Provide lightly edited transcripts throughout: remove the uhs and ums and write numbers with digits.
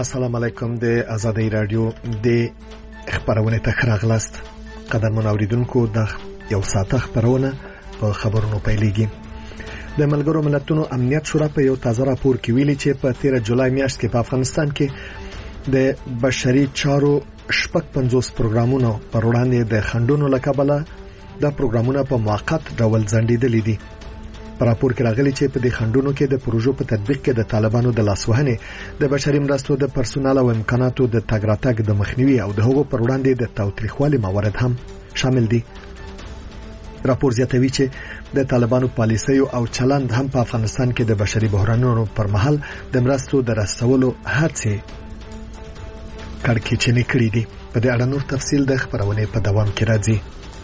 السلام علیکم د آزادۍ رادیو د خبرونه ته راغلاست. قدرمن اوریدونکو د یو ساعته خبرونه په خبرونو پیلېږي. د ملګرو ملتونو امنیت شورا په یو تازه راپور کې ویلي چې په 13 جولای میاشت کې په افغانستان کې د بشري چارو 50 پروګرامونو پر وړاندې د خنډونو له کبله د پروګرامونو په موقت ډول ځنډېدلي دي. په راپور کې راغلي چې په دې خنډونو کې د پروژو په تطبیق کې د طالبانو د لاسوهنې، د بشري مرستو د پرسونل او امکاناتو د تګ راتګ د مخنیوي او د هغو پر وړاندې د تاوتریخوالي موارد هم شامل دي. راپور زیاتوي چې د طالبانو پالیسۍ او چلند هم په افغانستان کې د بشري بحرانونو پر مهال د مرستو د رسولو هڅې کړکېچنې کړې دي. په دې اړه نور تفصیل د خبرونې په دوام کې راځي.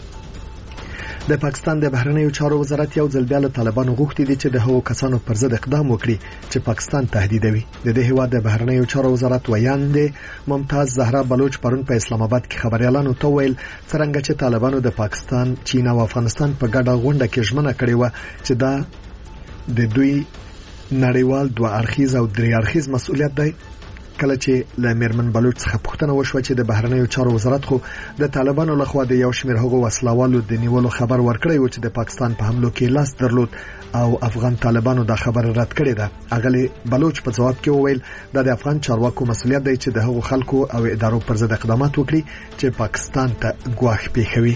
د پاکستان د بهرنیو چارو وزارت یو ځل بیا له طالبانو غوښتي دي چې د هغو کسانو پر ضد اقدام وکړي چې پاکستان تهدیدوي. د دې هیواد د بهرنیو چارو وزارت ویاند ممتاز زهرا بلوچ پرون په اسلام آباد کې خبريالانو ته ویل څنګه چې طالبانو د پاکستان، چین او افغانستان په ګډه غونډه کې ژمنه کړې و چې دا د دوی نړیوال دوه اړخیز او درې اړخیز مسؤلیت دی. کله چې له میرمن بلوچ څخه پوښتنه وشوه چې د بهرنیو چارو وزارت خو د طالبانو لخوا د یو شمېر هغو وسلوالو د نیولو خبر ورکړی و چې د پاکستان په حملو کې لاس درلود او افغان طالبانو دا خبر رد کړی ده، اغلی بلوچ په جواب کې وویل دا د افغان چارواکو مسؤلیت دی چې د هغو خلکو او ادارو پر ضد اقدامات وکړي چې پاکستان ته ګواښ پیښوي.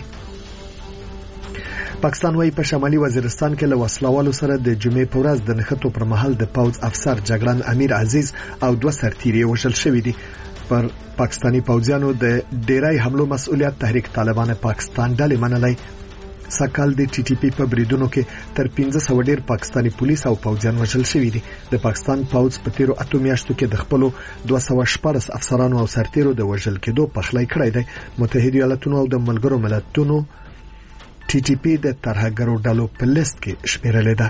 پاکستان وايي په شمالي وزیرستان کې له وسلوالو سره د جمعې په ورځ د نښتو پر مهال د پوځ افسر جګړن امیر عزیز او 2 سرتیري وژل شوي دي. پر پاکستانی پوځیانو د ډیری حملو مسؤلیت تحریک طالبان پاکستان ډلې منلای. سکهال د ټي ټي پی په بریدونو کې تر 1500 ډیر پاکستانی پولیس او پوځیان وژل شوي دي. د پاکستان پوځ په تیرو 8 میاشتو کې د خپل 214 افسرانو او سرتیرو د وژل کېدو پخلی کړی دی. متحده ایالاتونو او د ملګرو ملتونو ټي ټي پی د ترهګرو ډلو په لیست کې شمیرلې ده.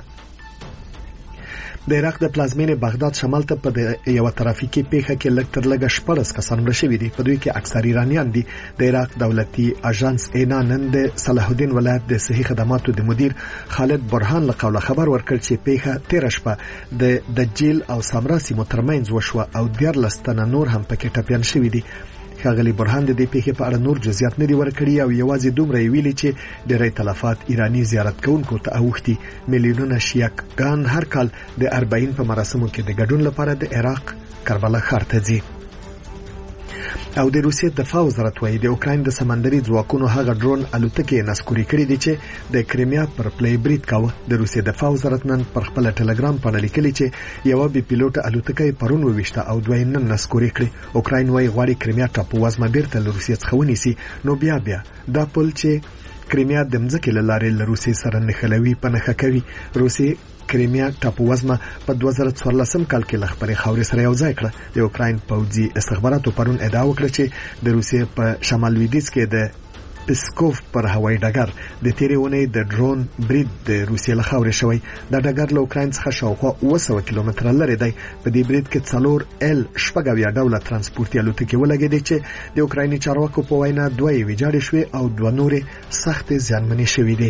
د عراق د پلازمینې بغداد شمال ته په یو ترافیکي پیښه کې لږ تر لږه 14 کسان مړه شوي دي. په دوی کې اکثر ایرانیان دي. د عراق دولتي اژانس اینا نن د صلاح الدین ولایت د صحي خدماتو د مدیر خالد برهان له قوله خبر ورکړ چې پیښه 13 شپه د دجیل او سامرا سیمو ترمنځ وشوه او 14 تنه نور هم پکې ټپيان شوي دي. ښاغلي برهان د دې پیښې په اړه نور جزئیات نه دی ورکړي او یوازې دومره ویلي چې ډېری تلفات ایرانی زیارت کوونکو ته اوښتي. میلیونونه شیعهګان هر کال د 40 په مراسمو کې د ګډون لپاره د عراق کربلا ښار ته ځي. او د روسیې دفاع وزارت وايي د اوکراین د سمندري ځواکونو هغه ډرون الوتکې نسکوري کړې دي چې د کریمیا پر پلی برید کاوه. د روسیې دفاع وزارت نن پر خپل ټلګرام باندې لیکلي چې یو بي پیلوټ الوتکې پرون وويشته او دوی نن نسکوري کړې. اوکراین وايي غواړي کریمیا ټاپو وزمه بیرته له روسیې څخه ونیسي. نو بیا دا پل چې کریمیا د مځکې له لارې له روسیې سره نښلوي په نښه کوي. روسیې کریمیا ټاپو وزمه په 2014 کال کې له خپلې خاورې سره یو ځای کړه. د اوکراین پوځي استخباراتو پرون ادعا وکړه چې د روسیې په شمال لویدیځ کې د پسکوف پر هوایي ډګر د تیرې اونۍ د ډرون برید د روسیې له خاورې شوی. دا ډګر له اوکراین څخه شاوخوا 200 کیلومتره لرې دی. په دې برید کې 4 L-80 ډوله ترانسپورتي الوتکې ولګېدې چې د اوکرایني چارواکو په وینا 2 یې ویجاړې شوې او 2 نورې سختې زیانمنې شوې دي.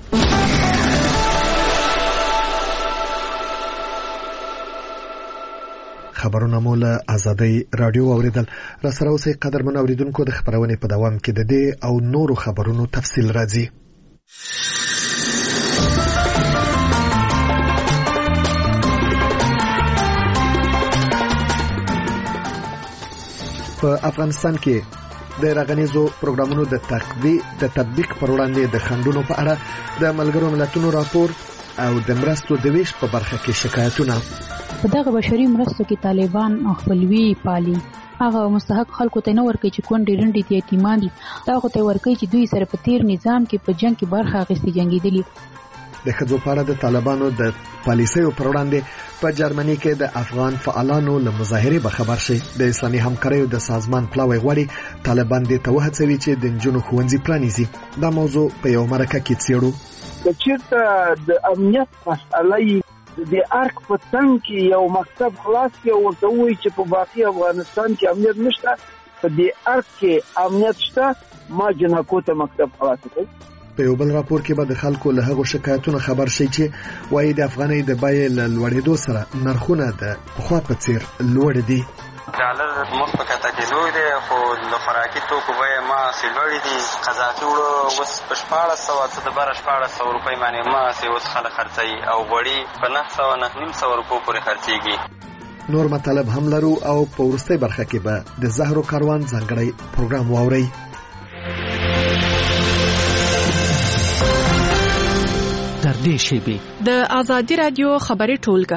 خبرونه مولا آزادۍ رادیو اوریدل. را سره اوسئ قدرمن اوریدونکو. د خبرونې په دوام کې د دې او نورو خبرونو تفصیل راځي. په افغانستان کې د راغنیزو پروګرامونو د تطبیق پر وړاندې د خنډونو په اړه د ملګرو ملتونو راپور او د مرستو د ویش په برخه کې شکایتونه. په دغه بشري مرستو کې طالبان خپلوي پالي. هغه مستحق خلکو ته نه ورکوي چې کونډې رنډې دي یتیمان دي. دا خو ته ورکوي چې دوی سره په تیر نظام کې په جنگ کې برخه اخیستې جنګېدلي. د ښځو په اړه د طالبانو د پالیسیو پر وړاندې په جرمني کې د افغان فعالانو له مظاهرې به خبر شي. د اسلامي همکاریو د سازمان پلاوی غواړي طالبان دې ته وهڅوي چې د نجونو ښوونځي پرانیزي. دا موضوع په یو مرکه کې څېړو. چېرته د امنیت مسئله د ارک په څنګ کې یو مکتب خلاص کې ورته وایي چې په باقي افغانستان کې امنیت نشته، په دې ارک کې امنیت شته، ما جنکو ته مکتب خلاص کړ. په یو بل راپور کې به د خلکو له هغو شکایتونو خبر شي چې وایي د افغانۍ د بیې له لوړېدو سره نرخونه د پخوا په څیر لوړ دي. ډالر مخ په کته کېدو دی، خو د خوراکي توکو بیې ماسې لوړې دي. قضافي وړه اوس په 1400 څه د بره 1400 روپۍ باندې ماسې اوس خلک خرڅوي او غوړي په 900-950 روپو پورې خرڅېږي. نور مطالب هم لرو او په وروستۍ برخه کې به د زهرو کاروان ځانګړی پروګرام واورئ. در دې شیبې د آزادي رادیو خبري ټولګه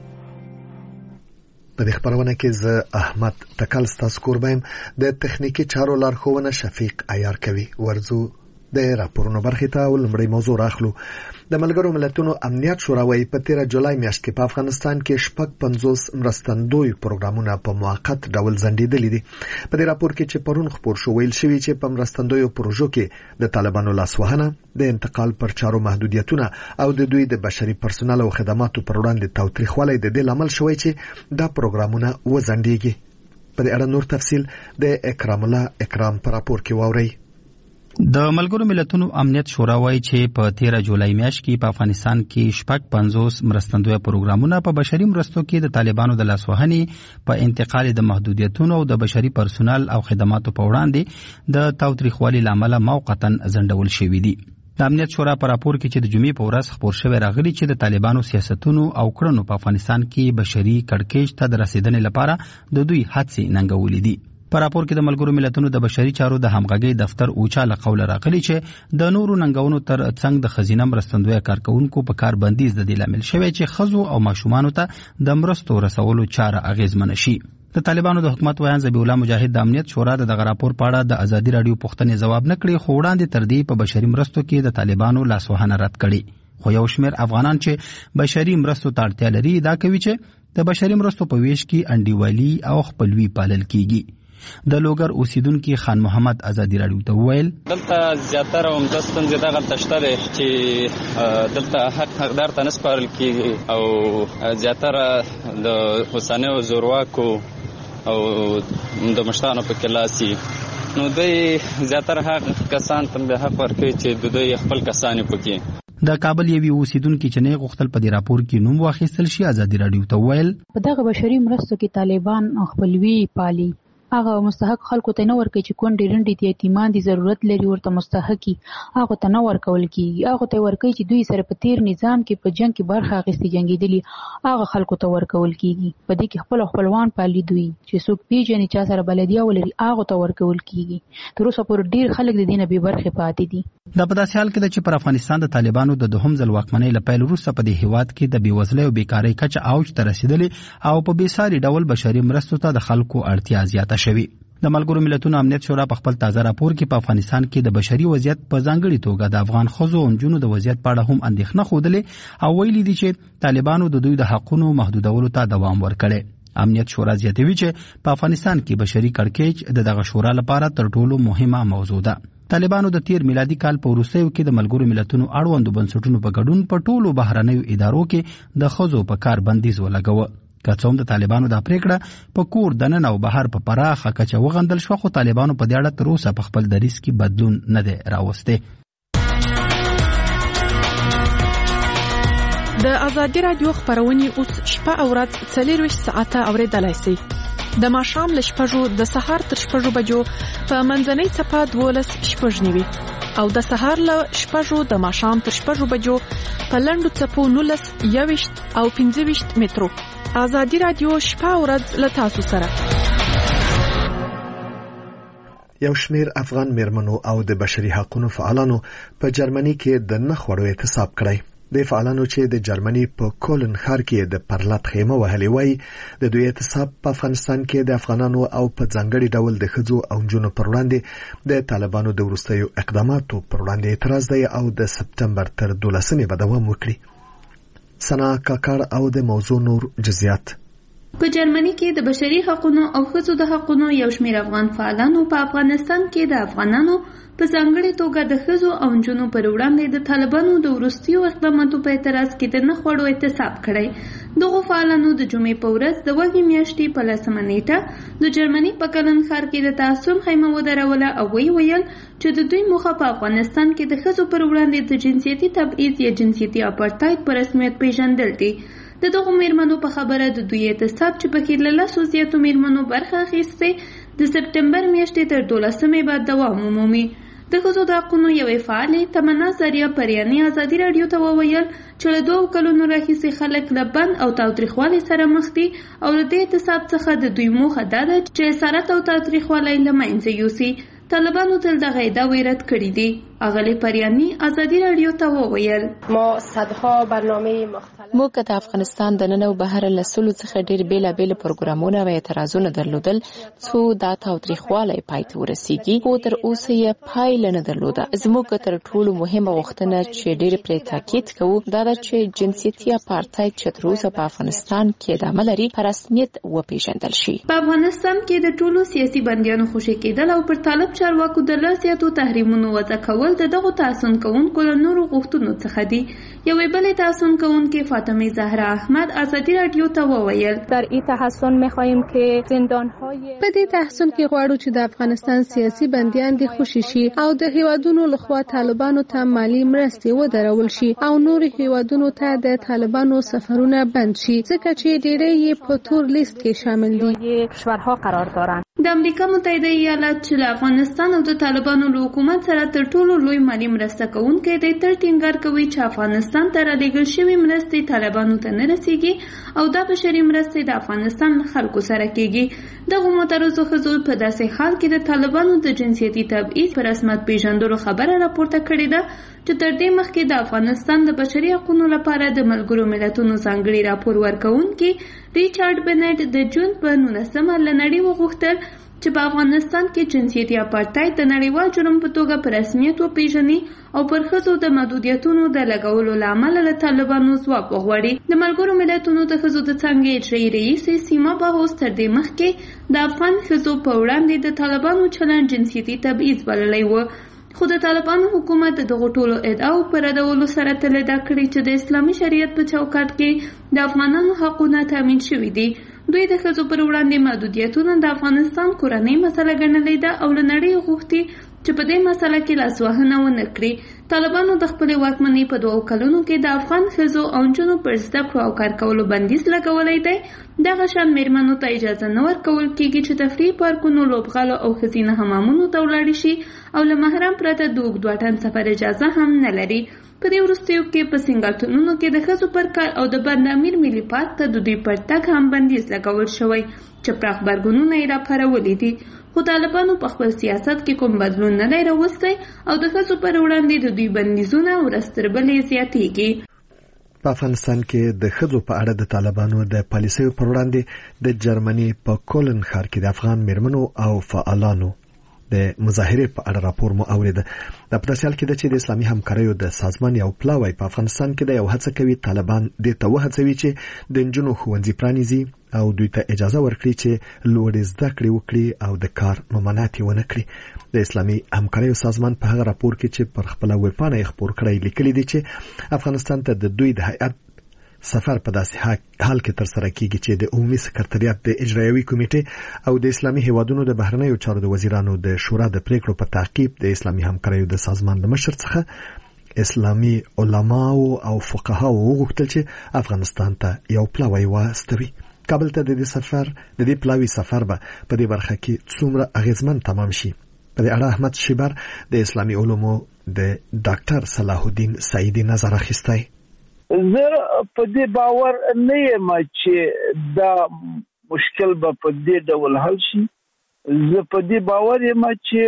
په دې خبرونه کې زه احمد تکل ستاسو کوربایم. د تخنیکی چارو لارښوونه شفیق عیار کوي. ورزو د راپورونو برخې ته ولمړی موضوع راخلو. د ملګرو ملتونو امنیت شورا وايي په 13 جولای میاشت کې په افغانستان کې 50 مرستندوی پروګرامونه په موقت ډول ځنډېدلي دي. په دې راپور کې چې پرون خبر شو ویل شوی چې په مرستندوی پروژو کې د طالبانو لاسوهنه، د انتقال پر چارو محدودیتونه او د دوی د بشري پرسونل او خدماتو پر وړاندې تاوتریخوالی د دې لامل شوی چې دا پروګرامونه وځنډېږي. په دې اړه نور تفصیل د اکرام الله اکرام پر راپور کې واورئ. د ملګرو ملتونو امنیت شورا وايي چې په 13 جولای میاشت کې په افغانستان کې 50 مرستندوی پروګرامونه په بشري مرستو کې د طالبانو د لاسوهنې، په انتقال د محدودیتونو او د بشري پرسونل او خدماتو په وړاندې د تاوتریخوالي لامل موقتا ځنډول شوي دي. د امنیت شورا په راپور کې چې د جمعې په ورځ خبر شوی راغلی چې د طالبانو سیاستونو او کړنو په افغانستان کې بشري کړکېچ ته د رسیدنې لپاره د دوی هڅې ننګولې دي. په راپور کې د ملګرو ملتونو د بشري چارو د همغږي دفتر اوچاله قول راغلی چې د نورو ننګونو تر څنګ د خزینه مرستندوی کارکونکو په کار بندیز د دې لامل شوی چې خزو او ماشومانو ته د مرستو رسولو چاره اغیزمن شي. د طالبانو د حکومت ویان ذبیح الله مجاهد د امنیت شورا د دغه راپور په اړه د ازادي رادیو پوښتنې ځواب نه کړي، خو وړاندې تر دې په بشري مرستو کې د طالبانو لاسوهنه رد کړي. خو یو شمېر افغانان چې بشري مرستو ته اړتیا لري دا کوي چې د بشري مرستو په ویش کې انډیوالي او خپلوي پالل کیږي. د لوګر اوسیدونکو خان محمد ازادي رادیو ته ویل دلته زیاتره هم د ستونزې دغه تشته ده چې دلته حقدار ته نسپارل کیږي او زیاتره د حسینو زورواکو او د مشتانو په کلاسي نو دوی زیاتره حق کسان ته به حق ورکوي چې دوی خپل کسان پکې. د کابل یوې اوسیدونکو چې نه غوښتل په دې راپور کې نوم واخیستل شي ازادي رادیو ته ویل په دغه بشري مرستو کې طالبان خپلوي پالي. هغه مستحق خلکو ته نه ورکوي چې کونډې رنډې دي یتیمان دي ضرورت لري ورته مستحقي هغه ته نه ورکول کیږي. هغه ته ورکوي چې دوی سره په تیر نظام کې په جنگ کې برخه اخیستي جنگیدلي هغه خلکو ته ورکول کیږي. په دې کې خپلوان پالي دوی چې څوک پیژني چا سره بلدیه ولري هغه ته ورکول کیږي. تر اوسه پورې ډیر خلک د دې نه بې برخې پاتې دي. دا په داسې حال کې ده چې پر افغانستان د طالبانو د دوهم ځل واکمنۍ له پیل وروسته په دې هیواد کې د بېوزلۍ او بیکارۍ کچه اوج ته رسیدلې او په بېساري ډول بشري مرستو ته د خلکو اړتیا زیاته شوې. د ملګرو ملتونو امنیت شورا په خپل تازه راپور کې په افغانستان کې د بشري وضعیت په ځانګړي توګه د افغان ښځو او نجونو د وضعیت په اړه هم اندېښنه ښودلې او ویلي دي چې طالبانو د دوی د حقونو محدودولو ته دوام ورکړی. امنیت شورا زیاتوي چې په افغانستان کې بشري کړکېچ د دغه شورا لپاره تر ټولو مهمه موضوع ده. طالبانو د تیر میلادي کال په وروستیو کې د ملګرو ملتونو اړوندو بنسټونو په ګډون په ټولو بهرنیو ادارو کې د ښځو په کار بندیز ولګوه. که څوم د طالبانو د پریکړه په کور دننه او بهر په پراخه کچه وغندل شو، خو طالبانو په دې اړه تر اوسه په خپل دریځ کې بدلون نه دی راوستی. د آزادي رادیو خبرونه اوس شپه او ورځ 24 ساعته اوریدلای شئ. د ماښام له 6 د سهار تر 6 بجو په منځنۍ صفه 12:09 او د سهار له 6 د ماښام تر 6 بجو په لنډو صفو 19 21 او 25 مترو. آزادي رادیو شپه او ورځ له تاسو سره. یو شمیر افغان میرمنو او د بشري حقوقو فعالانو په جرمني کې د نخوړو اعتصاب کړی. د فعالانو چې د جرمني په کولن ښار کې د پرلط خیمه وهلې وای د دوی اعتصاب په افغانستان کې د افغانانو او په ځانګړي ډول د ښځو او نجونو پر وړاندې د طالبانو د وروستیو اقداماتو پر وړاندې اعتراض دی او د سپتمبر تر 12 به دوام وکړي. سنا کاکړ او د موضوع نور جزئیات. په جرمني کې د بشري حقوقو او ښځو د حقوقو یو شمېر افغان فعالانو په افغانستان کې د افغانانو په ځانګړې توګه د ښځو او نجونو پر وړاندې د طالبانو د وروستیو اقداماتو په اعتراض کې د نه خوړو احتساب کړی. دغو فعالانو د جمعې په ورځ د وږمې میاشتې په 10مه نیټه د جرمني په کلن ښار کې د تعصب خیمه ودروله او ویل چې د دوی موخه په افغانستان کې د ښځو پر وړاندې د جنسیتي تبعیض یا جنسیتي اپارټایډ په رسمیت پیژندل دي. د دغو میرمنو په خبره د دوی احتساب چې پکې له 10 زیاتو میرمنو برخه اخیستې د سپټمبر میاشتې تر 12مې بعد دوام ومومي. د ښځو د حقونو یوې فعالې تمنا زریه پریاني ازادي راډیو ته وویل چې له 2 کلونو راهیسې خلک له بند او تاوتریخوالي سره مخ دي او له دې احتساب څخه د دوی موخه دا ده چې اسارت او تاوتریخوالی له منځه یوسي. طالبانو تل دغه ادعا رد کړې دي. اغلی پریانی ازادي راډیو ته وویل ما صدها برنامه مختلف موږ د افغانستان د نن او بهر له سلو څخه ډیر بیلابیل پروګرامونه او اعتراضونه درلودل څو دا تاوتریخوالی پای ته ورسیږي خو تر اوسه یې پایله نه درلوده. زموږ تر ټولو مهمه غوښتنه چې ډیر پرې تاکید کوو دا ده چې جنسیتي اپارټایډ چې تر اوسه په افغانستان کې ادامه لري په رسمیت وپیژندل شي. په افغانستان کې د ټولو سیاسي بندیانو خوشي کېدل او پر طالب چارواکو د لاسیاتو تحریمونو وضع کول د دغو تعصب کوونکو له نورو غوښتنو څخه دي. یوې بلې تعصب کوونکې فاطمه زهرا احمد ازادي راډیو ته وویل در این تحسن می‌خواهیم که زندان‌های په دې تحسن کې غواړو چې د افغانستان سیاسي بندیان دي خوشي شي او د هیوادونو لخوا طالبانو ته مالی مرستې ودرول شي او نور هیوادونو ته د طالبانو سفرونه بند شي ځکه چې ډېری یې په تور لیست کې شامل دي. کشورها قرار دارند. د امریکا متحده ایالات چې له افغانستان او د طالبانو له حکومت سره تر ټولو لوی مالی مرسته کوونکی دی تر ټینګار کوي چې افغانستان ته رالیږل شوې مرستې طالبانو ته نه رسیږي او دا بشري مرستې د افغانستان له خلکو سره کیږي. دغو معترضو ښځو په داسې حال کې د طالبانو د جنسیتي تبعیض په رسمیت پیژندلو خبره راپورته کړې ده چې تر دې مخکې د افغانستان د بشري حقوقو لپاره د ملګرو ملتونو ځانګړي راپور ورکوونکي ریچارډ بنټ د جون په 19مه له نړۍ وغوښتل چې په افغانستان کې جنسیتي اپارټایډ د نړیوال جرم په توګه په رسمیت وپیژني او پر ښځو د محدودیتونو د لګولو له امله له طالبانو ځواب وغواړي. د ملګرو ملتونو د ښځو د څانګې اجرایي رئیسې سیما بهوس تر دې مخکې د افغان ښځو په وړاندې د طالبانو چلند جنسیتي تبعیض بللی و خو د طالبانو حکومت د دغو ټولو ادعاو په ردولو سره تل ادعا کړې چې د اسلامي شریعت په چوکاټ کې د افغانانو حقونه تامین شوي دي. دوی د ښځو پر وړاندې محدودیتونه د افغانستان کورنۍ مسله ګڼلې ده او له نړۍ غوښتي چې په دې مسله کې لاسوهنه ونه کړي. طالبانو د خپلې واکمنۍ په 2 کلونو کې د افغان ښځو او نجونو پر زده کړو او کار کولو بندیز لګولی دی. دغه شان میرمنو ته اجازه نه ورکول کېږي چې تفریح پارکونو لوبغالو او ښځینه حمامونو ته ولاړې شي او له محرم پرته د اوږد واټن سفر اجازه هم نه لري. په دې وروستیو کې په سنګاټونونو کې د ښځو پر کار او د بند امیر ملي پارک ته د دوی پر تګ هم بندیز لګول شوی چې پراخ غبرګونونه یې راپارولي دي. خو طالبانو په خپل سیاست کې کوم بدلون نه دی راوستی او د ښځو پر وړاندې د دوی بندیزونه ورځ تر بلې زیاتېږي. په افغانستان کې د ښځو په اړه د طالبانو د پالیسیو پر وړاندې د جرمني په کولن ښار کې د افغان میرمنو او فعالانو د مظاهرې په اړه راپور مو اورید. د پداسیال کې د چې د اسلامي همکاریو د سازمان یو پلاوی په افغانستان کې د یو هڅه کوي طالبان د ته وهڅوي چې د نجونو ښوونځي پرانیزي او دوی ته اجازه ورکړي چې لوړ زده کړې وکړي او د کار ممانعت ونه کړي. د اسلامي همکاریو سازمان په هغه راپور کې چې پر خپل ویبپاڼه یې خپور کړی لیکلي دي چې افغانستان ته د دوی د هیئت سفر په داسې حال کې تر سره کیږي چې د عمومي سکرټریات د اجرایوي کمیټې او د اسلامي هیوادونو د بهرنیو چارو د وزیرانو د شورا د پریکړو په تعقیب د اسلامي همکاریو د سازمان د مشر څخه اسلامي علماو او فقهاو وغوښتل چې افغانستان ته یو پلاوی واستوي. کابل ته د دې پلاوی سفر به په دې برخه کې څومره اغیزمن تمام شي. په دې اړه احمد شیبر د اسلامي علومو د ډاکټر صلاح الدین سعیدی نظر اخیستی. زه په دې باور نه یم چې دا مشکل به په دې ډول حل شي. زه په دې باور یم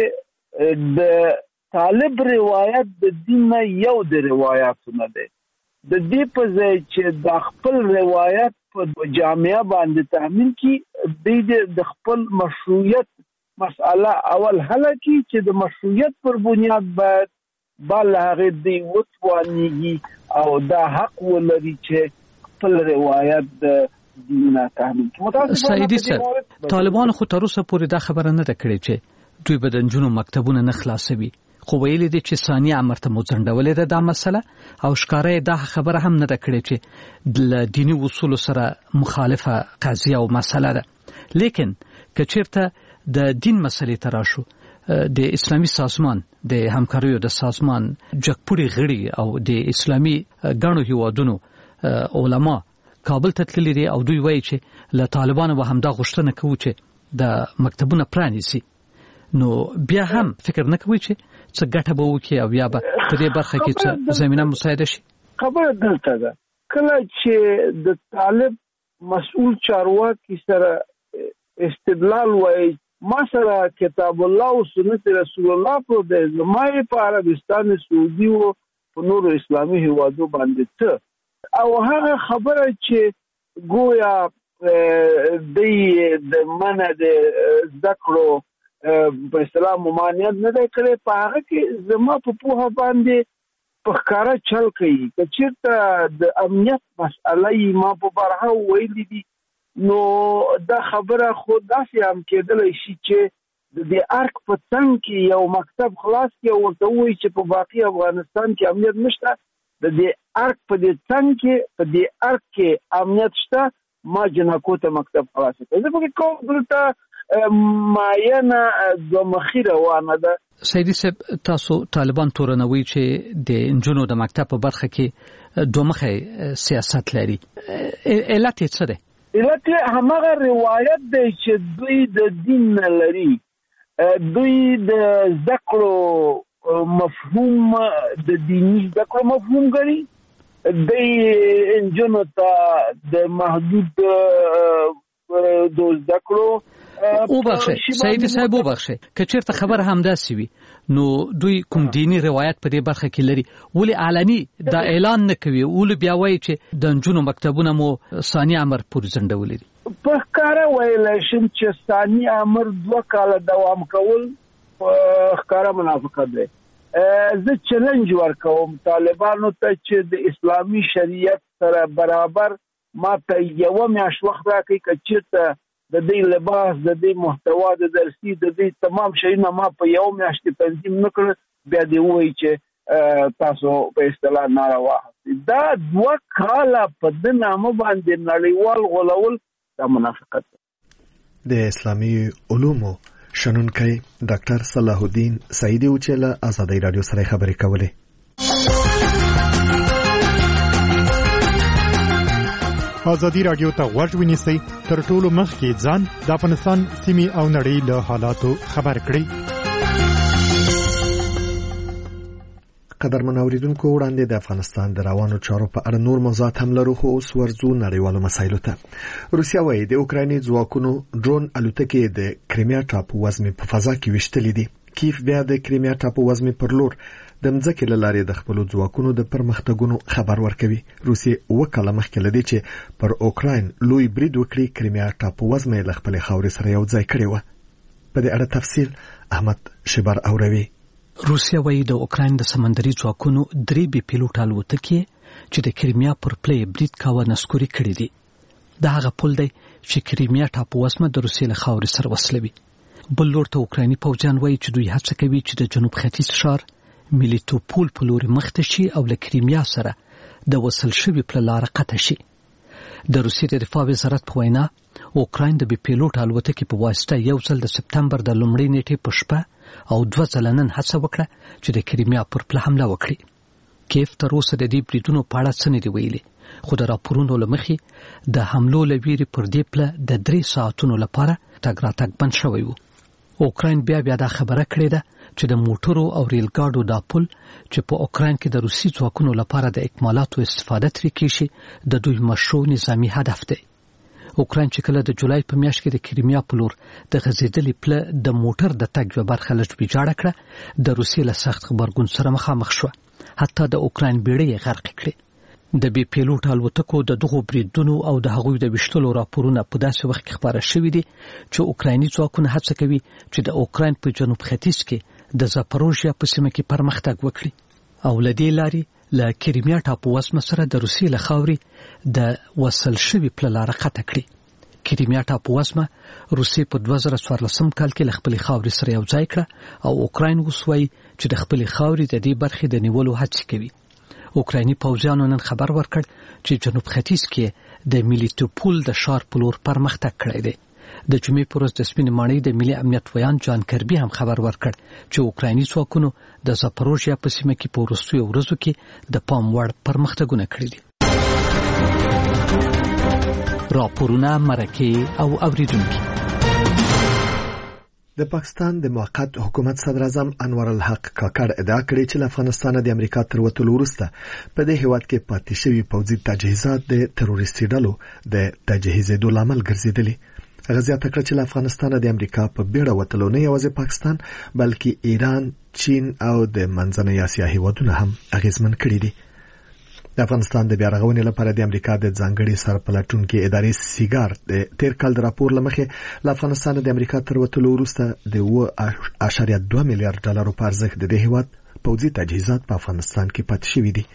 چې د طالب روایت د دین یو د روایتونو دی. د دې په ځای چې د خپل روایت په جامعه باندې تحمیل کی د خپل مشروعیت مسأله اول حل کی چې د مشروعیت پر بنیاد باید بل هغه دی وتوانیږي او دا حق ولري چې خپل روایت د دینه تحمیل. سعیدی صاحب طالبان خو تر اوسه پورې دا خبره نه ده کړې چې دوی به د نجونو مکتبونه نه خلاصوي خو ویلي دي چې ثاني امر ته مځنډولې ده دا مسله او ښکارا دا خبره هم نه ده کړې چې د دینی اصول سره مخالفه قضیه او مسله ده. لیکن کچیرته د دین مسلې تراشو د اسلامي سازمان د همکاریو د سازمان جګپوړي غړي او د اسلامي ګڼو هیوادونو علما کابل ته تللي دي او دوی وایي چې له طالبانو به همدا غوښتنه کوي چې د مکتبونه پرانیزي. نو بیا هم فکر نه کوي چې څه ګټه به وکړي او یا به په دې برخه کې څه زمينه مساعده شي. خبره دلته ده کله چې د طالب مسؤل چارواکي سره استدلال وایي ما سره کتاب الله او سنت رسول الله په د زمای په عربستان سعودي او په نورو اسلامي هیوادو باندې څه او هغه خبره چې گویا د منه د ذکرو په اسلام ممانعت نه دی کړی په هغه کې زما په پوهه باندې په ښکارا چل کوي چې چیرته د امنیت مسئله ما په برخه ویلي دي نو دا خبره خو داسې هم کېدلی شي چې د ارک په څنګ کې یو مکتب خلاص کې ورته وایي چې په باقي افغانستان کې امنیت نشته د دې ارک په دې څنګ کې په دې ارک کې امنیت شته ما جنکو ته مکتب خلاص کړ زه په کوم دلته معینه د مخې روانه ده. سیدی صاحب تاسو طالبان تورنوي چې د انجونو د مکتب په برخه کې دوه مخه سیاست لري علت څه ده؟ علت همغه روایت دی چې دوی د دین لري دوی د ذکرو مفهوم د دینی ذکر مفهوم غړي د انجونو ته د محدود د ذکرو او بخشه سید صاحب او بخشه کچیرته خبر همداسي وي نو دوی کوم دینی روایت په دې برخه کې لري ولې علني دا اعلان نه کوي ولې بیا وایي چې د انجونو مکتبونه مو ثاني امر پورې ځنډولې دي په ښکارا ویل شم چې ثاني امر 2 کال دوام کول ښکارا منافقت دی. زه چیلنج ورکوم طالبانو ته چې د اسلامي شریعت سره برابر ما ته یو میاشت وخت راکړي چې د دې لباس د دې محتوا د درسي د دې تمام شیونه ما په یو میاشت تنظیم نکړ بیا دی وایي چې تاسو په اصطلاح ناروا دا 2 کال په د نامه باندې نړیوال غولول د منافقت. د اسلامي علومو شنونکي ډاکټر صلاح الدین سعیدی چې له آزادۍ رادیو سره خبرې کولې. آزادی رادیو ته غوږ ونیسئ تر ټولو مخکې ځان د افغانستان سیمې او نړۍ له حالاتو خبر کړئ. قدرمن اوریدونکو وړاندې د افغانستان د روانو چارو په اړه نور موضوعات هم لرو خو اوس ورځو نړیوالو مسایلو ته. روسیا وايي د اوکرایني ځواکونو ډرون الوتکې د کریمیا ټاپو وزمې په فضا کې وشتلې دي. کیف بیا د کریمیا ټاپو وزمې پر لور د مځکې له لارې د خپل ځواکونو د پرمختګونو خبر ورکوي. روسیې وکاله مخکې لدی چې پر اوکراین لوی برید وکړي کریمیا ټاپو وزمې له خپل خاورې سره یو ځای کړی و. په دې اړه تفصیل احمد شبر اوروي. روسیا وايي د اوکراین د سمندري ځواکونو 3 بي پیلوټ الوتکې چې د کریمیا پر پلی برید کاوه نسکوري کړی دي. دا هغه پل دی چې کریمیا ټاپو وزمه د روسیې له خاورې سره وصلوي. بل لور ته اوکرایني پوځیان وايي چې دوی هڅه کوي چې د جنوب ختیځ ښار میلیټوپول په لور مخته شي او له کریمیا سره د وصل شوي پر لار قطع شي. د روسیې د دفاع وزارت په وینا اوکراین د بي پیلوټ الوتکې په واسطه یو ځل د سپتمبر د لومړۍ نیټې په شپه او 2 ځله نن هڅه وکړه چې د کریمیا پر پله حمله وکړي. کیف تر اوسه د دې بریدونو په اړه څه نه دی ویلي خو د راپورونو له مخې د حملو له ویرې پر دې پله د 3 ساعتونو لپاره تګ راتګ بند شوی و. اوکراین بیا دا خبره کړې ده چې د موټرو او ریل ګاډو دا پل چې په اوکراین کې د روسي ځواکونو لپاره د اکمالاتو استفاده ترې کیږي د دوی مشروع نظامی هدف دی. اوکراین چې کله د جولای په میاشت کې د کریمیا په لور د غځېدلې پله د موټر د تګ یوه برخه لږ ویجاړه کړه د روسیې له سخت غبرګون سره مخامخ شوه. حتی د اوکراین بیړۍ یې غرق کړې. د بي پیلوټ الوتکو د دغو بریدونو او د هغوی د وشتلو راپورونه په داسې وخت کې خبره شوي دي چې اوکرایني ځواکونه هڅه کوي چې د اوکراین په جنوب ختیځ کې د زاپروژیا په سیمه کې پرمختګ وکړي او له دې لارې له کریمیا ټاپو وزمه سره د روسیې له خاورې د وصل شوي پله لاره قطع کړي. کریمیا ټاپووزمه روسیې په 2014 کال کې له خپلې خاورې سره یو ځای کړه او اوکراین اوس وایي چې د خپلې خاورې د دې برخې د نیولو هڅې کوي. اوکرایني پوځیانو نن خبر ورکړ چې جنوب ختیځ کې د میلیټوپول د ښار په لور پرمختګ کړی دی. د جمعې په ورځ د سپینې ماڼۍ د ملي امنیت ویان جان کربي هم خبر ورکړ چې اوکرایني ځواکونو د زاپروژیا په سیمه کې په وروستیو ورځو کې د پام وړ پرمختګونه کړي دي. راپورونه، مرکې او اوریدونکي. د پاکستان د موقت حکومت صدر اعظم انور الحق کاکړ ادعا کړې چې له افغانستان د امریکا تر وتلو وروسته په دې هیواد کې پاتې شوي پوځي تجهیزات د تروریستي ډلو د تجهیزېدو لامل ګرځېدلي. هغه زیاته کړه چې له افغانستان د امریکا په بیړه وتلو نه یوازې پاکستان بلکې ایران، چین او د منځنۍ اسیا هیوادونه هم اغیزمن کړي دي. د افغانستان د بیا رغونې لپاره د امریکا د ځانګړي سرپلټونکو ادارې سیګار د تیر کال د راپور لمخې له افغانستان د امریکا تر وتلو وروسته د 1.2 میلیارډ ډالرو په ارزښت د دې هیواد پوځي تجهیزات په افغانستان کې پاتې شوي دي.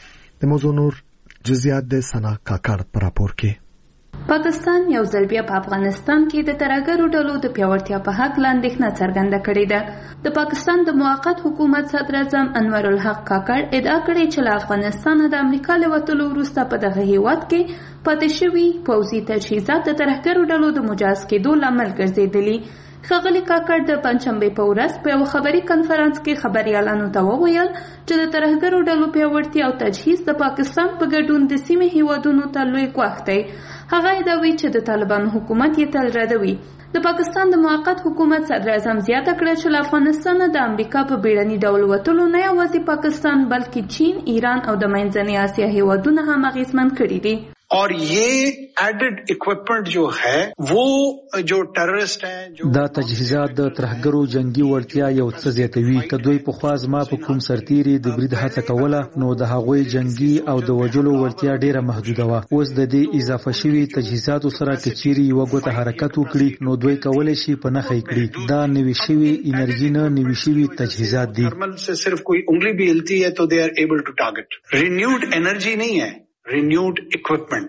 د موضوع نور جزئیات د سنا کاکړ په راپور کې. پاکستان یو ځل بیا په افغانستان کې د ترهګرو ډلو د پیاوړتیا په حق اندېښنه څرګنده کړې ده. د پاکستان د موقت حکومت صدر اعظم انور الحق کاکړ ادعا کړې چې له افغانستان د امریکا له وتلو وروسته په دغه هیواد کې پاتې شوي پوځي تجهیزات د ترهګرو ډلو د مجاز کېدو لامل ګرځېدلي. ښاغلي کاکړ د پنځشنبې په ورځ په یو خبري کنفرانس کې خبريالانو ته وویل چې د ترهګرو ډلو پیاوړتیا او تجهیز د پاکستان په ګډون د سیمې هیوادونو ته لوی ګواښ دی. هغه ادعوي چې د طالبانو حکومت یې تل ردوي. د پاکستان د موقت حکومت صدر اعظم زیاته کړه چې له افغانستان د امریکا په بیړني ډول وتلو نه یوازې پاکستان بلکې چین، ایران او د منځنۍ اسیا هیوادونه هم اغیزمن کړي دي. और ये added equipment जो है वो जो टेररिस्ट हैं دا تجهیزات د ترهګرو جنگي وړتیا یو څه زیاتوي. کدوې په خوا زما په کوم سرتيري د برید هڅه کوله نو د هغوی جنگي او د وجلو وړتیا ډیره محدوده و. اوس د دې اضافه شوي تجهیزاتو سره کچيري یو غوته حرکت وکړي نو دوی کولای شي په نخې کړي. دا نوي شوي انرژي نه نوي شوي تجهیزات دي. थर्मल से सिर्फ कोई उंगली भी हिलती है तो they are able to target. Renewed energy नहीं है, renewed equipment.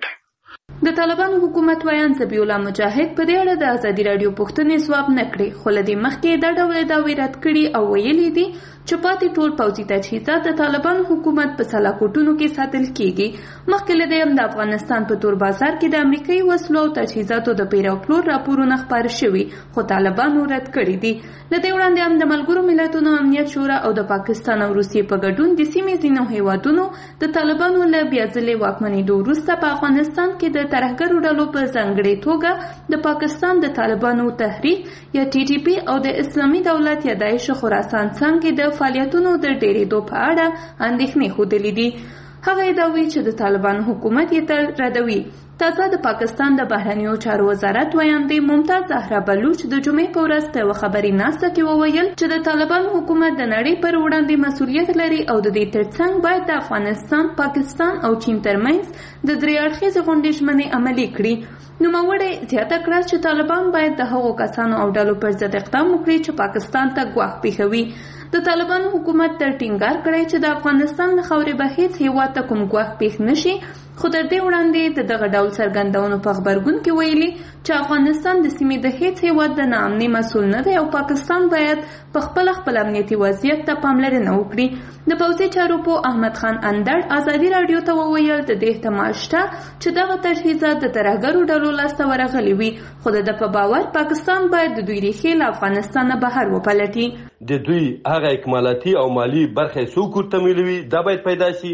د طالبانو حکومت ویان ذبیح الله مجاهد په دې اړه د ازادي رادیو پوښتنې ځواب نه کړې، خو له دې مخکې دا ډول دعوې رد کړي او ویلي دي چې پاتې ټول پوځي تجهیزات د طالبانو حکومت په سلاکوټونو کې ساتل کیږي. مخکې له دې هم د افغانستان په تور بازار کې د امریکایي وسلو او تجهیزاتو د پیرو پلور راپورونه خپاره شوي خو طالبانو رد کړي دي. له دې وړاندې هم د ملګرو ملتونو امنیت شورا او د پاکستان او روسیې په ګډون د سیمې ځینو هیوادونو د طالبانو له بیا ځلې واکمنېدو وروسته په افغانستان کې د ترهګرو ډلو په ځانګړې توګه د پاکستان د طالبانو تحریک یا TTP او د اسلامي دولت یا داعش خراسان څنګه د فعالیتونو د ډېرېدو په اړه اندېښنې ښودلې دي. هغه ادعوي چې د طالبانو حکومت یې تل ردوي. تازه د پاکستان د بهرنیو چارو وزارت ویاندې ممتاز زهرا بلوچ د جمعې په ورځ په یوه خبري ناسته کې وویل چې د طالبانو حکومت د نړۍ پر وړاندې مسؤلیت لري او د دې ترڅنګ باید د افغانستان، پاکستان او چین ترمنځ د درې اړخیزې غونډې ژمنې عملي کړي. نوموړې زیاته کړه چې طالبان باید د هغو کسانو او ډلو پر ضد اقدام وکړي چې پاکستان ته ګواښ پېښوي. د طالبانو حکومت تر ټینګار کړی چې د افغانستان له خاورې به هیڅ هیواد ته کوم ګواښ پېښ نشي، خو تر دې وړاندې د دغه ډول څرګندونو په خبرګون کې ویلي چې افغانستان د سیمې د هیڅ هیواد د ناامنۍ مسؤل نه دی او پاکستان باید په خپل امنیتي وضعیت ته پاملرنه وکړي. د پوځي چارو په احمد خان اندړ ازادي رادیو ته وویل د دې احتمال شته چې دغه تجهیزات د ترهګرو ډلو لاسته ورغلي وي، خو د په باور پاکستان باید د دوی ریښې له افغانستان بهر وپلټي. د دوی هغه اکمالاتي او مالی برخه څوک تمویلوي دا باید پیدا شي.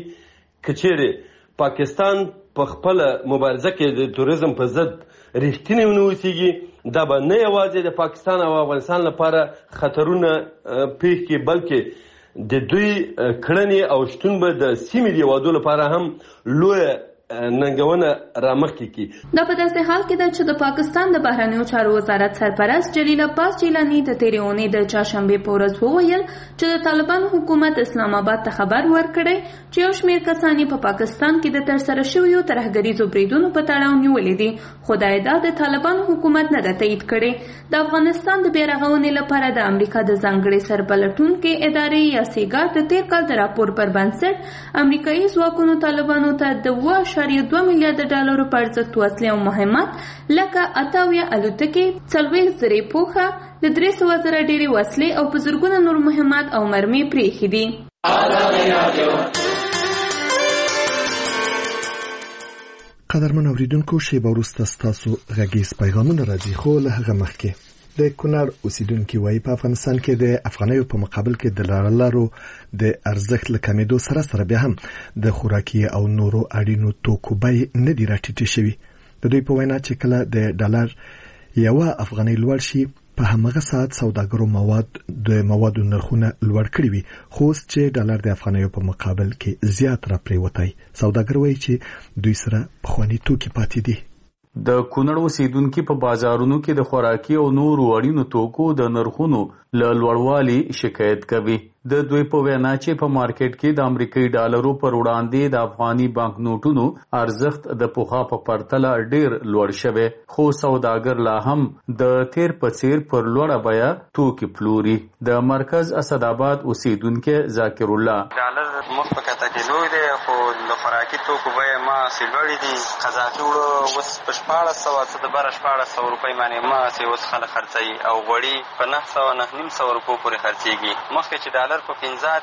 کچېره پاکستان په خپل مبارزه کې د تروریزم په ضد رښتینی ونوسیږي دا به نه یوازې د پاکستان او افغانستان لپاره خطرونه پیښ کړي بلکې د دوی کړنې او شتون به د سیمې د هیوادو لپاره هم لوی ننګونه رامخکې کی. دا په داسې حال کې ده چې د پاکستان د بهرنیو چارو وزارت سرپرست جلیل عباس جیلانی د تېرې اونۍ د چهارشنبې په ورځ وویل چې د طالبانو حکومت اسلام آباد ته خبر ورکړی چې یو شمېر کسان په پاکستان کې د ترسره شویو ترهګریزو بریدونو په تړاو نیولې دي، خو دا ادعا د طالبانو حکومت نه ده تایید کړې. د افغانستان د بیا رغونې لپاره د امریکا د ځانګړې سرپلټونکې ادارې یا سیګار د تېر کال د راپور پر بنسټ امریکایي ځواکونو طالبانو ته د $1.2 میلیارډ په ارزښت وسلې او مهمات لکه 88 الوتکې، 40,000 پوښه، د 300,000 ډېرې وسلې او په زرګونه نور مهمات او مرمۍ پرېښې دي. قدرمن اوریدونکو، شیبه وروسته ستاسو غږیز پیغامونه راځي، خو له هغه مخکې د کونړ اوسیدونکو وایي په افغانستان کې د افغانیو په مقابل کې د لارو د ارزښت له کمېدو سره بیا هم د خوراکي او نورو اړینو توکو بیې نه دي راټیټې شوي. د دوی په وینا چې کله د ډالر یوه افغانۍ لوړ شي په همغه ساعت سوداګرو موادو نرخونه لوړ کړي وي، خو اوس چې ډالر د افغانیو په مقابل کې زیات را پریوتی، سوداګر وایي چې دوی سره پخواني توکي پاتې دي. د کونړ اوسیدونکو په بازارونو کې د خوراکي او نورو اړینو توکو د نرخونو له لوړوالي شکایت کوي. د دوی په وینا چې په مارکیټ کې د امریکایي ډالرو پر وړاندې د افغاني بانک نوټونو ارزښت د پخوا په پرتله ډیر لوړ شوی، خو سوداګر لا هم د تیر په څیر پر لوړه بیه توکي پلوري. د مرکز اسداباد اوسیدونکو ذاکر الله: ډالر مخ په کته کې لوی دی، خو د خوراکي توکو بیه ما سیلوړې دي. قزاقي وړو اوس په 1400 د بره 1400 روپۍ باندې ما سي اوس خلک خرڅوي، او غوړي په 900 روپۍ پورې خرڅيږي. مخکې چې ډالر په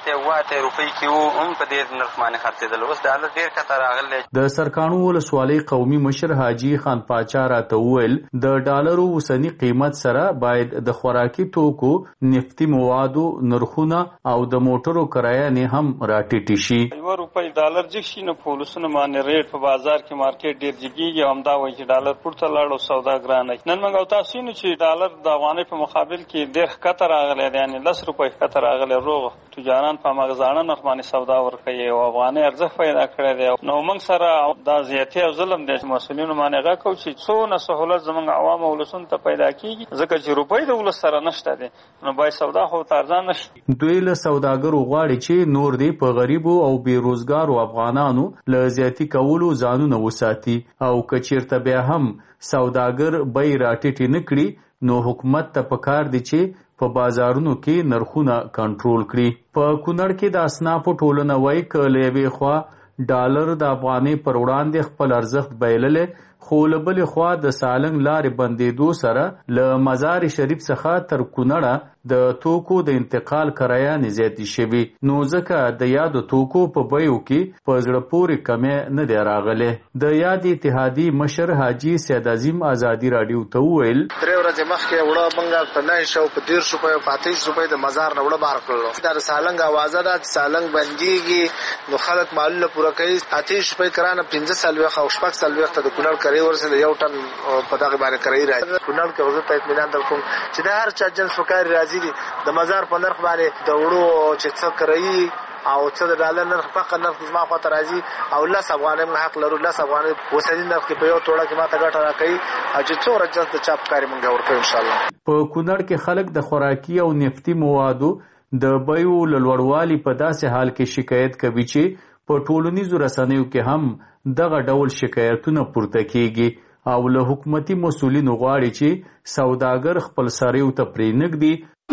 15 روپۍ کې وو، هم په ډېر نرخ باندې خرڅېدل، اوس ډالر ډېر کته راغلی. د سرکانو ولسوالۍ قومي مشر حاجي خان پاچا راته وویل د ډالرو اوسنی قیمت سره باید د خوراکي توکو، نفتي موادو نرخونه او د موټرو کرایه نه هم راټیټ شي. 1 روپۍ ډالر جګ شي نو په ولسونو باندې ریټ په بازار کې مارکیټ ډېر جګیږي، او همدا وایي چې ډالر پورته لاړ او سودا ګرانه. نن موږ تاسو نو چې ډالر د افغانۍ په مقابل کې ډېر کته راغلی دی، یعنی 10 روپۍ کته راغلی. روغ تجاران په مغزانه نرخ باندې سودا ورکوي او افغانۍ ارزښت پیدا کړی دی. نو موږ سره دا زیاتې او ظلم دی. مسؤلینو باندې غږ کوو چې څونه سهولت زموږ عوام او ولسونو ته پیدا کیږي، ځکه چې روپۍ د ولس سره نشته دی، نو باید سودا خو ارزان نشي. دوی له سوداګرو غواړي چې نور دی په غریبو او بیروزګارو افغانانو له زیاتی کولو ځانونه وساتي، او کچیرته بیا هم سوداګر بیې راټیټې نه کړي، نو حکومت ته پکار دی چې په بازارونو کې نرخونه کنټرول کړي. په کونړ کې د اسنافو ټولنه وایي چې له یوې خوا ډالر د افغانۍ پر وړاندې خپل ارزښت بایللی، خو له بلې خوا د سالنګ لارې بندېدو سره له مزار شریف څخه تر کونړه د توکو د انتقال کرایه زیاتې شوې، نو ځکه د یادو توکو په بیو کې په زړه پورې کمی نه دی راغلی. د یاد اتحادیې مشر حاجي سید عظیم ازادي راډیو ته وویل: 3 ورځې مخکې وړه منګه په 900 په 150 روپۍ په 28 روپۍ د مزار نه وړه بار کړل. دا سالنګ اوازه ده، سالنګ بنديږي نو خلک مالونه پوره کوي. 28 روپۍ کرانه 15 سالوي او شپږ سالوي ته د کونړ کرے ورسره یو ټن په دغه باندې کرای راځي. کونړ کې حضور ته اطمینان درکوم چې د هر چا جنس وکړ راځي د مزار په نرخ باندې د وړو چې څه کرای او څه د ډالر نرخ فقط نرخ زما خاطر راځي، او 10 افغانۍ موږ حق لرو. 10 افغانۍ وسنی نرخ کې په یو ټوړه کې ماته ګټه راکړي، او چې څوره جنس د چاپ کاری موږ ورکو ان شاء الله. په کونړ کې خلک د خوراکي او نفتي موادو د بیو لوړوالي په داسې حال کې شکایت کوي چې په ټولنیزو رسنیو کې هم دغه ډول شکایتونه پورته کیږي، او له حکومتي مسؤلینو غواړي چې سوداګر خپل ساریو ته پرې نږدي.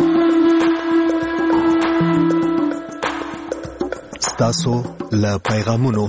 ستاسو له پیغامونو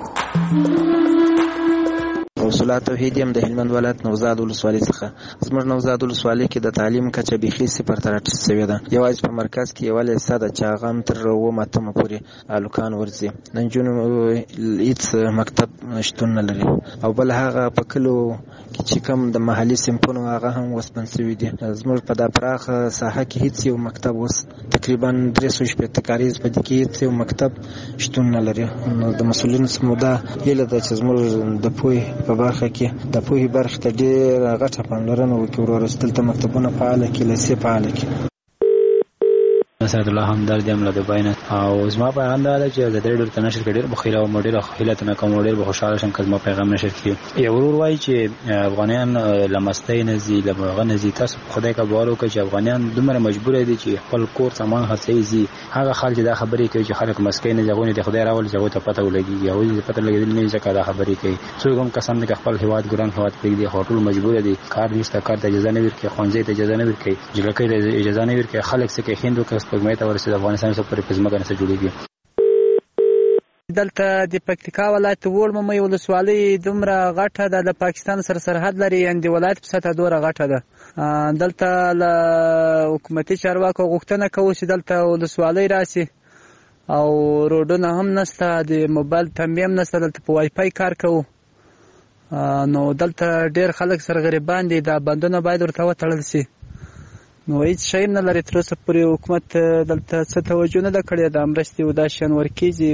رسول توحید یم د هلمند ولایت نوزاد ولسوالۍ څخه. زموږ نوزاد ولسوالۍ کې د تعلیم کچه بیخي 0 ته راټیټه شوې ده. یوازې په مرکز کې یوه لیسه ده چې هغه هم تر 9 پورې هلکان ورځي. د نجونو هېڅ مکتب شتون نه لري، او بل هغه په کلو کې چې کوم د محلي صنفونو هغه هم وسپن شوي دي. زموږ په دا پراخه ساحه کې هېڅ یو مکتب اوس تقریبا 360 کاریز په دې کې هېڅ یو مکتب شتون نه لري. نو د مسؤلینو څخه مو دا هیله ده چې زموږ د پوهې په برخه کې د پوهې برخې ته ډېره غټه پاملرنه وکړي، وروسته دلته مکتبونه فعاله کړي، لیسې فعاله کړي. سید الله همدرد یم له دوبۍ نه، او زما پیغام دا ده چې د دې ډېر تنشر کې ډېر بخیله او ډېر خیله تنه کوم ډېر به خوشاله شم که زما پیغام نشر کړي. یو ورور وایي چې افغانان لمستۍ نه ځي، لمغه نه ځي. تاسو خدای کا باور وکړئ چې افغانان دومره مجبور دي چې خپل کور سامان خرڅوي ځي. هغه خلک دا خبرې کوي چې خلک مسکۍ نه ځغوني د خدای راول ځغو ته پته ولګي، او دې پته لګیدل نه ځکه دا خبرې کوي. څوک هم قسم نه خپل هیواد ګران هیواد پرېږدي، ټول مجبور دي. کار نشته، کار ته اجازه نه ورکړي، ښوونځي ته اجازه نه ورکړي، جلکۍ ته اجازه نه ورکړي. خلک څه کوي هندو کس په مېته ورسېد افغانستان سره پر پزما کنه جوړیږي. دلته د پکتیکا ولایت وړمې ولسوالۍ دومره غټه ده، د پاکستان سره سرحد لري، یعنې د ولایت په سطحه دومره غټه ده. دلته له حکومتي چارواکو غوښتنه کوو چې دلته ولسوالۍ راشي او روډونه هم نشته، د موبایل تنبیه هم نشته، دلته په وای فای کار کوو. نو دلته ډېر خلک سرغریبان دي، دا بندونه باید ورته وتړل شي. نو هیڅ شی نه لري، تر اوسه پورې حکومت دلته څه توجه نه ده کړې، دا مرستې او دا شیان ورکېږي.